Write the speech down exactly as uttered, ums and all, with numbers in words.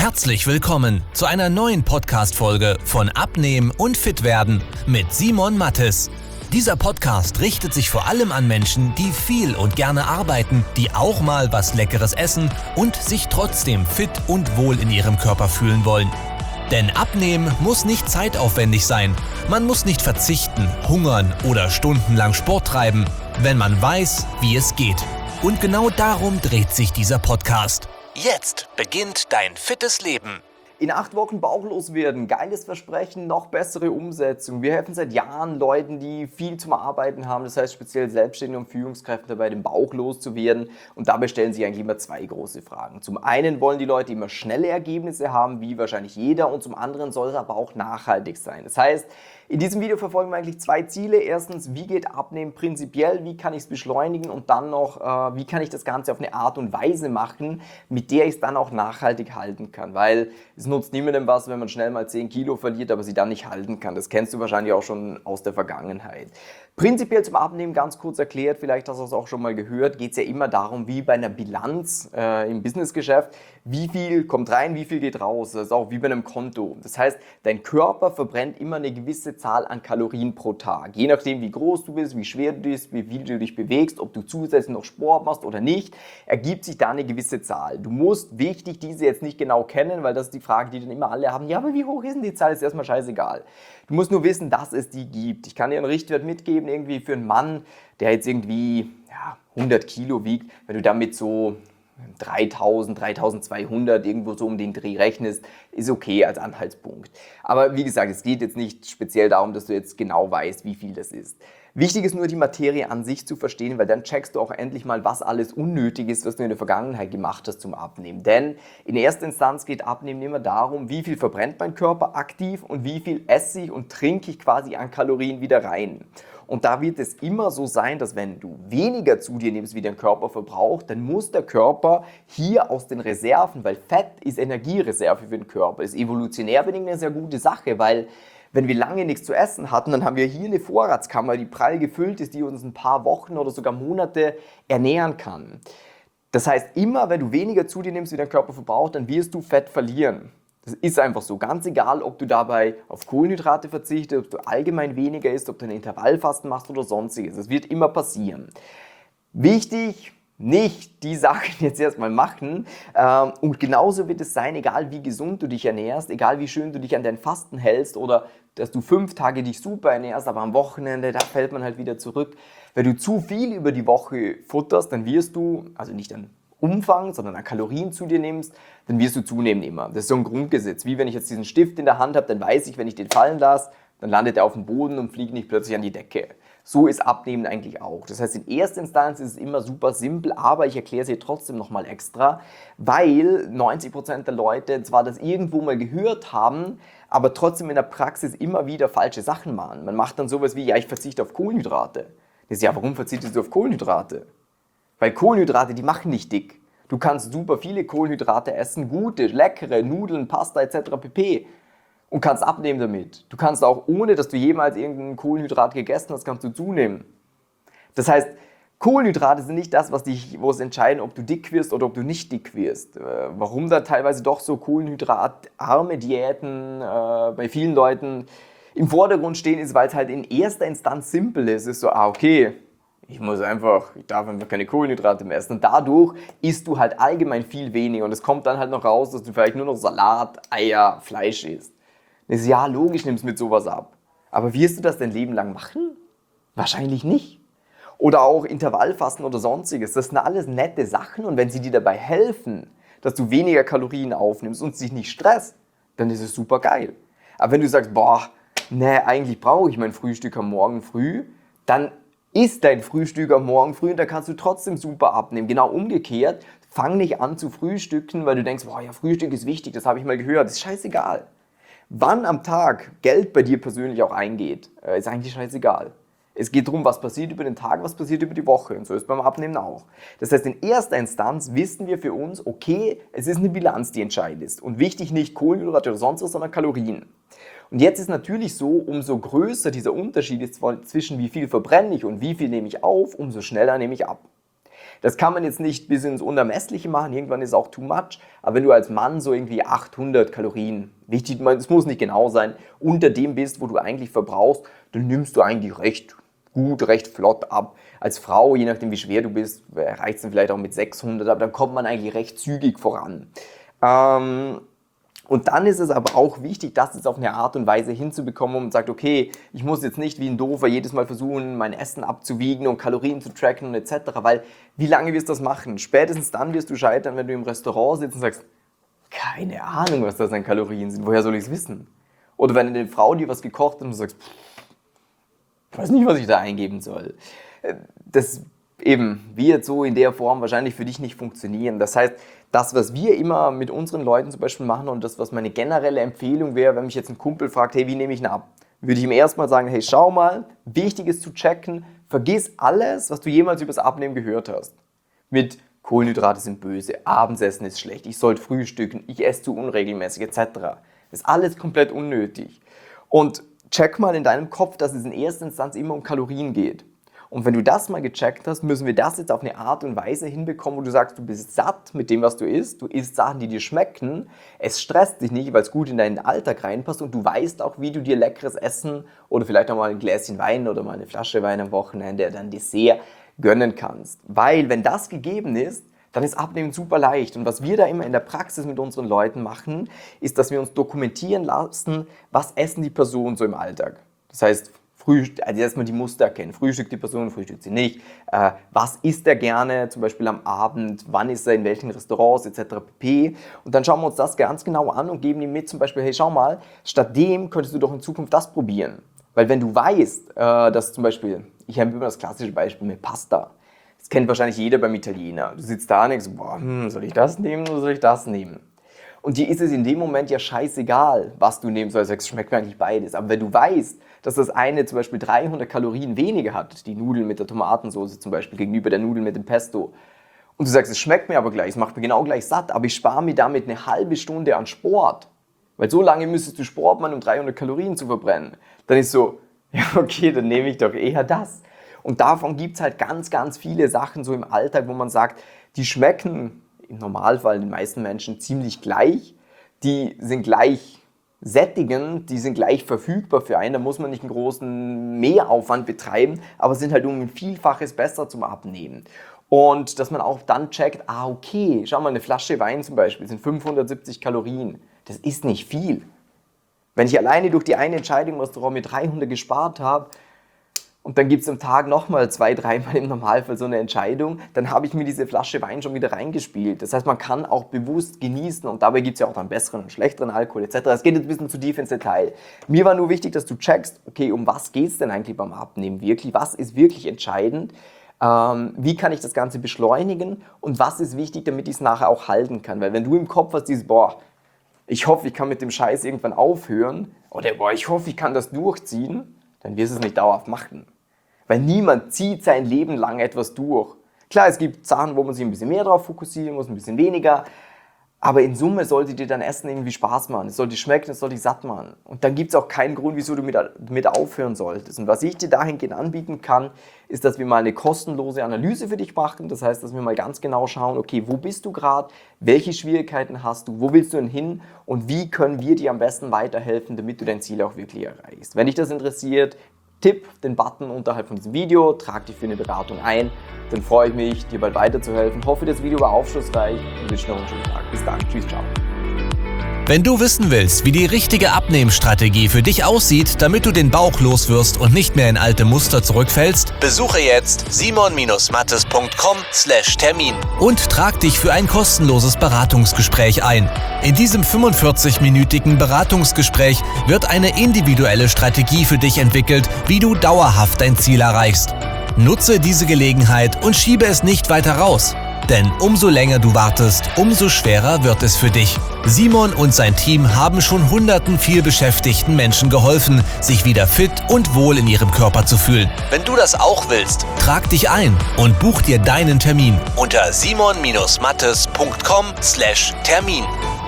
Herzlich willkommen zu einer neuen Podcast-Folge von Abnehmen und Fitwerden mit Simon Mattes. Dieser Podcast richtet sich vor allem an Menschen, die viel und gerne arbeiten, die auch mal was Leckeres essen und sich trotzdem fit und wohl in ihrem Körper fühlen wollen. Denn Abnehmen muss nicht zeitaufwendig sein. Man muss nicht verzichten, hungern oder stundenlang Sport treiben, wenn man weiß, wie es geht. Und genau darum dreht sich dieser Podcast. Jetzt beginnt dein fittes Leben. In acht Wochen bauchlos werden, geiles Versprechen, noch bessere Umsetzung. Wir helfen seit Jahren Leuten, die viel zum Arbeiten haben, das heißt speziell Selbstständige und Führungskräfte dabei, den Bauch loszuwerden. Und dabei stellen sich eigentlich immer zwei große Fragen. Zum einen wollen die Leute immer schnelle Ergebnisse haben, wie wahrscheinlich jeder, und zum anderen soll es aber auch nachhaltig sein. Das heißt, in diesem Video verfolgen wir eigentlich zwei Ziele. Erstens, wie geht Abnehmen prinzipiell, wie kann ich es beschleunigen, und dann noch, äh, wie kann ich das Ganze auf eine Art und Weise machen, mit der ich es dann auch nachhaltig halten kann. Weil es nutzt niemandem was, wenn man schnell mal zehn Kilo verliert, aber sie dann nicht halten kann. Das kennst du wahrscheinlich auch schon aus der Vergangenheit. Prinzipiell zum Abnehmen, ganz kurz erklärt, vielleicht hast du es auch schon mal gehört, geht es ja immer darum, wie bei einer Bilanz äh, im Businessgeschäft, wie viel kommt rein, wie viel geht raus. Das ist auch wie bei einem Konto. Das heißt, dein Körper verbrennt immer eine gewisse Zahl an Kalorien pro Tag. Je nachdem, wie groß du bist, wie schwer du bist, wie viel du dich bewegst, ob du zusätzlich noch Sport machst oder nicht, ergibt sich da eine gewisse Zahl. Du musst, wichtig, diese jetzt nicht genau kennen, weil das ist die Frage, die dann immer alle haben. Ja, aber wie hoch ist denn die Zahl? Ist erstmal scheißegal. Du musst nur wissen, dass es die gibt. Ich kann dir einen Richtwert mitgeben, irgendwie für einen Mann, der jetzt irgendwie ja, hundert Kilo wiegt, wenn du damit so dreitausend, dreitausendzweihundert irgendwo so um den Dreh rechnest, ist okay als Anhaltspunkt. Aber wie gesagt, es geht jetzt nicht speziell darum, dass du jetzt genau weißt, wie viel das ist. Wichtig ist nur, die Materie an sich zu verstehen, weil dann checkst du auch endlich mal, was alles unnötig ist, was du in der Vergangenheit gemacht hast zum Abnehmen. Denn in erster Instanz geht Abnehmen immer darum, wie viel verbrennt mein Körper aktiv und wie viel esse ich und trinke ich quasi an Kalorien wieder rein. Und da wird es immer so sein, dass wenn du weniger zu dir nimmst, wie dein Körper verbraucht, dann muss der Körper hier aus den Reserven, weil Fett ist Energiereserve für den Körper, ist evolutionär bedingt eine sehr gute Sache, weil wenn wir lange nichts zu essen hatten, dann haben wir hier eine Vorratskammer, die prall gefüllt ist, die uns ein paar Wochen oder sogar Monate ernähren kann. Das heißt, immer wenn du weniger zu dir nimmst, wie dein Körper verbraucht, dann wirst du Fett verlieren. Das ist einfach so. Ganz egal, ob du dabei auf Kohlenhydrate verzichtest, ob du allgemein weniger isst, ob du ein Intervallfasten machst oder sonstiges. Das wird immer passieren. Wichtig, nicht die Sachen jetzt erstmal machen. Und genauso wird es sein, egal wie gesund du dich ernährst, egal wie schön du dich an dein Fasten hältst oder dass du fünf Tage dich super ernährst, aber am Wochenende, da fällt man halt wieder zurück. Wenn du zu viel über die Woche futterst, dann wirst du, also nicht an Umfang, sondern an Kalorien zu dir nimmst, dann wirst du zunehmen immer. Das ist so ein Grundgesetz. Wie wenn ich jetzt diesen Stift in der Hand habe, dann weiß ich, wenn ich den fallen lasse, dann landet er auf dem Boden und fliegt nicht plötzlich an die Decke. So ist Abnehmen eigentlich auch. Das heißt, in erster Instanz ist es immer super simpel, aber ich erkläre es hier trotzdem nochmal extra, weil neunzig Prozent der Leute zwar das irgendwo mal gehört haben, aber trotzdem in der Praxis immer wieder falsche Sachen machen. Man macht dann sowas wie, ja, ich verzichte auf Kohlenhydrate. Das ist ja, warum verzichtest du auf Kohlenhydrate? Weil Kohlenhydrate, die machen nicht dick. Du kannst super viele Kohlenhydrate essen, gute, leckere, Nudeln, Pasta et cetera pp. Und kannst abnehmen damit. Du kannst auch, ohne dass du jemals irgendein Kohlenhydrat gegessen hast, kannst du zunehmen. Das heißt, Kohlenhydrate sind nicht das, was dich, wo es entscheiden, ob du dick wirst oder ob du nicht dick wirst. Äh, warum da teilweise doch so kohlenhydratarme Diäten äh, bei vielen Leuten im Vordergrund stehen, ist, weil es halt in erster Instanz simpel ist. Es ist so, ah, okay, ich muss einfach, ich darf einfach keine Kohlenhydrate mehr essen. Und dadurch isst du halt allgemein viel weniger. Und es kommt dann halt noch raus, dass du vielleicht nur noch Salat, Eier, Fleisch isst. Das ist ja logisch, nimmst mit sowas ab. Aber wirst du das dein Leben lang machen? Wahrscheinlich nicht. Oder auch Intervallfasten oder sonstiges. Das sind alles nette Sachen. Und wenn sie dir dabei helfen, dass du weniger Kalorien aufnimmst und dich nicht stresst, dann ist es super geil. Aber wenn du sagst, boah, ne, eigentlich brauche ich mein Frühstück am Morgen früh, dann isst dein Frühstück am Morgen früh und da kannst du trotzdem super abnehmen. Genau umgekehrt, fang nicht an zu frühstücken, weil du denkst, boah, ja, Frühstück ist wichtig, das habe ich mal gehört. Das ist scheißegal. Wann am Tag Geld bei dir persönlich auch eingeht, ist eigentlich scheißegal. Es geht darum, was passiert über den Tag, was passiert über die Woche. Und so ist es beim Abnehmen auch. Das heißt, in erster Instanz wissen wir für uns, okay, es ist eine Bilanz, die entscheidend ist. Und wichtig nicht Kohlenhydrate oder sonst was, sondern Kalorien. Und jetzt ist natürlich so, umso größer dieser Unterschied ist zwischen wie viel verbrenne ich und wie viel nehme ich auf, umso schneller nehme ich ab. Das kann man jetzt nicht bis ins Unermessliche machen, irgendwann ist es auch too much, aber wenn du als Mann so irgendwie achthundert Kalorien, wichtig, es muss nicht genau sein, unter dem bist, wo du eigentlich verbrauchst, dann nimmst du eigentlich recht gut, recht flott ab. Als Frau, je nachdem wie schwer du bist, reicht es dann vielleicht auch mit sechshundert, aber dann kommt man eigentlich recht zügig voran. Ähm, Und dann ist es aber auch wichtig, das jetzt auf eine Art und Weise hinzubekommen, wo man sagt, okay, ich muss jetzt nicht wie ein Doofer jedes Mal versuchen, mein Essen abzuwiegen und Kalorien zu tracken und et cetera. Weil wie lange wirst du das machen? Spätestens dann wirst du scheitern, wenn du im Restaurant sitzt und sagst, keine Ahnung, was das an Kalorien sind, woher soll ich es wissen? Oder wenn eine Frau dir was gekocht hat und du sagst, ich weiß nicht, was ich da eingeben soll. Das eben wird so in der Form wahrscheinlich für dich nicht funktionieren. Das heißt, das, was wir immer mit unseren Leuten zum Beispiel machen und das, was meine generelle Empfehlung wäre, wenn mich jetzt ein Kumpel fragt, hey, wie nehme ich ihn ab? Würde ich ihm erstmal sagen, hey, schau mal, wichtig ist zu checken, vergiss alles, was du jemals über das Abnehmen gehört hast. Mit Kohlenhydrate sind böse, Abendsessen ist schlecht, ich sollte frühstücken, ich esse zu unregelmäßig et cetera. Das ist alles komplett unnötig. Und check mal in deinem Kopf, dass es in erster Instanz immer um Kalorien geht. Und wenn du das mal gecheckt hast, müssen wir das jetzt auf eine Art und Weise hinbekommen, wo du sagst, du bist satt mit dem, was du isst, du isst Sachen, die dir schmecken, es stresst dich nicht, weil es gut in deinen Alltag reinpasst und du weißt auch, wie du dir leckeres Essen oder vielleicht auch mal ein Gläschen Wein oder mal eine Flasche Wein am Wochenende oder ein Dessert gönnen kannst. Weil wenn das gegeben ist, dann ist Abnehmen super leicht. Und was wir da immer in der Praxis mit unseren Leuten machen, ist, dass wir uns dokumentieren lassen, was essen die Personen so im Alltag. Das heißt, Frühstück, also erstmal die Muster erkennen. Frühstückt die Person, frühstückt sie nicht. Äh, was isst er gerne, zum Beispiel am Abend, wann ist er in welchen Restaurants et cetera pp. Und dann schauen wir uns das ganz genau an und geben ihm mit zum Beispiel, hey, schau mal, statt dem könntest du doch in Zukunft das probieren. Weil wenn du weißt, äh, dass zum Beispiel, ich habe immer das klassische Beispiel mit Pasta. Das kennt wahrscheinlich jeder beim Italiener. Du sitzt da und denkst, boah, hm, soll ich das nehmen oder soll ich das nehmen? Und dir ist es in dem Moment ja scheißegal, was du nehmen sollst. Es schmeckt mir eigentlich beides. Aber wenn du weißt, dass das eine zum Beispiel dreihundert Kalorien weniger hat, die Nudeln mit der Tomatensauce zum Beispiel gegenüber der Nudeln mit dem Pesto, und du sagst, es schmeckt mir aber gleich, es macht mir genau gleich satt, aber ich spare mir damit eine halbe Stunde an Sport, weil so lange müsstest du Sport machen, um dreihundert Kalorien zu verbrennen, dann ist so, ja okay, dann nehme ich doch eher das. Und davon gibt es halt ganz, ganz viele Sachen so im Alltag, wo man sagt, die schmecken im Normalfall den meisten Menschen ziemlich gleich, die sind gleich sättigend, die sind gleich verfügbar für einen, da muss man nicht einen großen Mehraufwand betreiben, aber sind halt um ein Vielfaches besser zum Abnehmen. Und dass man auch dann checkt, ah okay, schau mal, eine Flasche Wein zum Beispiel sind fünfhundertsiebzig Kalorien, das ist nicht viel. Wenn ich alleine durch die eine Entscheidung im Restaurant mit dreihundert gespart habe, und dann gibt es am Tag nochmal zwei, dreimal im Normalfall so eine Entscheidung, dann habe ich mir diese Flasche Wein schon wieder reingespielt. Das heißt, man kann auch bewusst genießen und dabei gibt es ja auch dann besseren und schlechteren Alkohol et cetera. Es geht jetzt ein bisschen zu tief ins Detail. Mir war nur wichtig, dass du checkst, okay, um was geht es denn eigentlich beim Abnehmen wirklich? Was ist wirklich entscheidend? Ähm, wie kann ich das Ganze beschleunigen? Und was ist wichtig, damit ich es nachher auch halten kann? Weil wenn du im Kopf hast dieses, boah, ich hoffe, ich kann mit dem Scheiß irgendwann aufhören oder boah, ich hoffe, ich kann das durchziehen, dann wirst du es nicht dauerhaft machen. Weil niemand zieht sein Leben lang etwas durch. Klar, es gibt Sachen, wo man sich ein bisschen mehr drauf fokussieren muss, ein bisschen weniger. Aber in Summe sollte dir dein Essen irgendwie Spaß machen. Es sollte schmecken, es sollte dich satt machen. Und dann gibt es auch keinen Grund, wieso du mit, mit aufhören solltest. Und was ich dir dahingehend anbieten kann, ist, dass wir mal eine kostenlose Analyse für dich machen. Das heißt, dass wir mal ganz genau schauen, okay, wo bist du gerade, welche Schwierigkeiten hast du, wo willst du denn hin und wie können wir dir am besten weiterhelfen, damit du dein Ziel auch wirklich erreichst. Wenn dich das interessiert, tipp den Button unterhalb von diesem Video, trag dich für eine Beratung ein, dann freue ich mich, dir bald weiterzuhelfen. Hoffe, das Video war aufschlussreich und wünsche noch einen schönen Tag. Bis dann, tschüss, ciao. Wenn du wissen willst, wie die richtige Abnehmstrategie für dich aussieht, damit du den Bauch loswirst und nicht mehr in alte Muster zurückfällst, besuche jetzt simon mattes punkt com slash Termin und trag dich für ein kostenloses Beratungsgespräch ein. In diesem fünfundvierzig-minütigen Beratungsgespräch wird eine individuelle Strategie für dich entwickelt, wie du dauerhaft dein Ziel erreichst. Nutze diese Gelegenheit und schiebe es nicht weiter raus. Denn umso länger du wartest, umso schwerer wird es für dich. Simon und sein Team haben schon hunderten vielbeschäftigten Menschen geholfen, sich wieder fit und wohl in ihrem Körper zu fühlen. Wenn du das auch willst, trag dich ein und buch dir deinen Termin unter simon mattes punkt com slash Termin.